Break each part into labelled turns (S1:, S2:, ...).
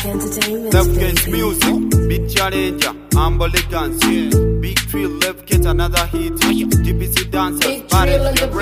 S1: Entertainment.
S2: Left Case music, beat challenger, humble elegance. Big Trill, Left Case, another hit. GPC dancers, party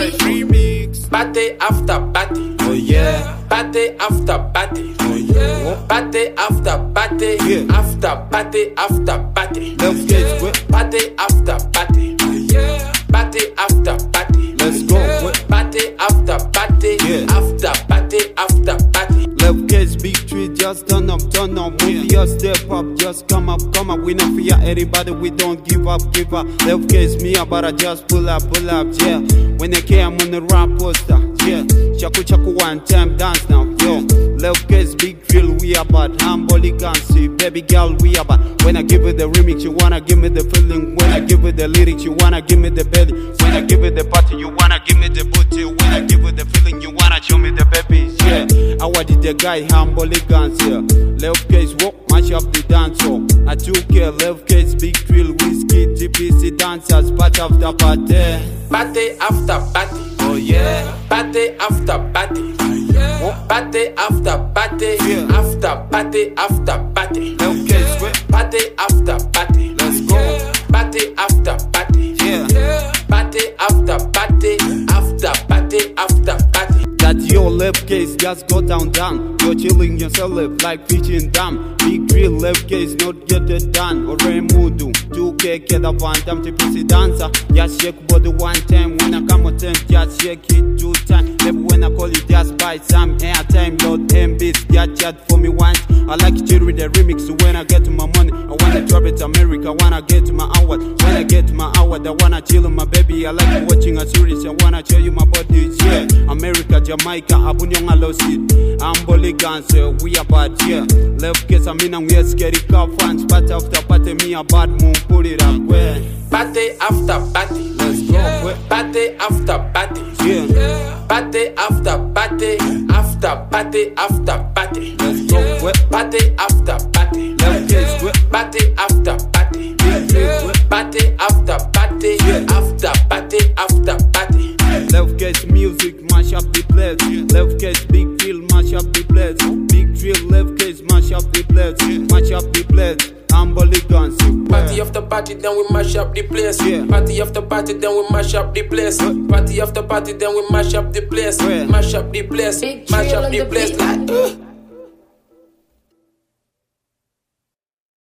S2: remix.
S3: Party after party.
S2: Oh yeah.
S3: Party after party.
S2: Oh yeah.
S3: Party after party.
S2: Yeah.
S3: After party after party.
S2: Left Case, what?
S3: Party after party.
S2: Yeah.
S3: Party after party.
S2: Let's go. What?
S3: Party after party.
S2: Yeah.
S3: After party after party.
S2: Left Case, Big Tree, just turn up. Move your step up, just come up. We not fear anybody, we don't give up. Left Case, me about I just pull up, yeah. When they came on the rap poster, yeah. Chaku one time dance now, yo. Left Case, Big Trill, we about humble elegance. Baby girl, we about. When I give you the remix, you wanna give me the feeling. When I give you the lyrics, you wanna give me the belly. When I give you the party, you wanna give me the booty. When I give you the feeling, you wanna show me the babies, yeah. I wanted the guy humble elegance, yeah. Left Case, walk, mash up the dance, so I took care. Left Case, Big Trill, whiskey, TPC dancers, part of the party.
S3: Party after party.
S2: Oh yeah.
S3: Party after party. Party after party.
S2: Yeah.
S3: After party after party.
S2: Left Case, what?
S3: Party after party.
S2: Let's go.
S3: Party after party.
S2: Yeah.
S3: Party after party. After party after party.
S2: That your Left Case just go down. You're chilling yourself like fishing dam. Big Trill, Left Case, not get it done. Or Mudu, 2K, get up one time, TPC dancer. Just shake body one time. When I come on 10, just shake it 2 times. Maybe when I call it, just buy some airtime. Load MBs, just chat for me once. I like to chill with the remix, so when I get my money, I wanna drop it to America, I wanna get my hour. When I get my hour, I wanna chill with my baby. I like watching a series, I wanna show you my body, yeah. America, Jamaica, Abunyonga Losit, humble elegance, we are bad, yeah. Left Case, I mean, I'm here scary car fans. Party after party, me a bad moon, put it up, where?
S3: Party after party.
S2: Let's go, where?
S3: Party after party.
S2: Yeah.
S3: Party after party. After party after party.
S2: Let's go, where?
S3: Party after party.
S2: Left Case, where?
S3: Party after party.
S2: Big Trill, where?
S3: Party after party.
S2: Yeah.
S3: After party after party.
S2: Left Case music, mash up the place. Left Case, Big Trill, mash up the place. Big Trill, Left Case, mash up the place. Mash up the place. Humble elegance.
S3: Party after party, then we mash up the place.
S2: Yeah.
S3: Party after party, then we mash up the place. Party after party, then we mash up the place.
S2: Where?
S3: Mash up the place.
S1: Big
S3: Mash
S1: Trill
S3: up
S1: on
S3: the
S1: the
S3: place.
S1: beat.
S3: Like,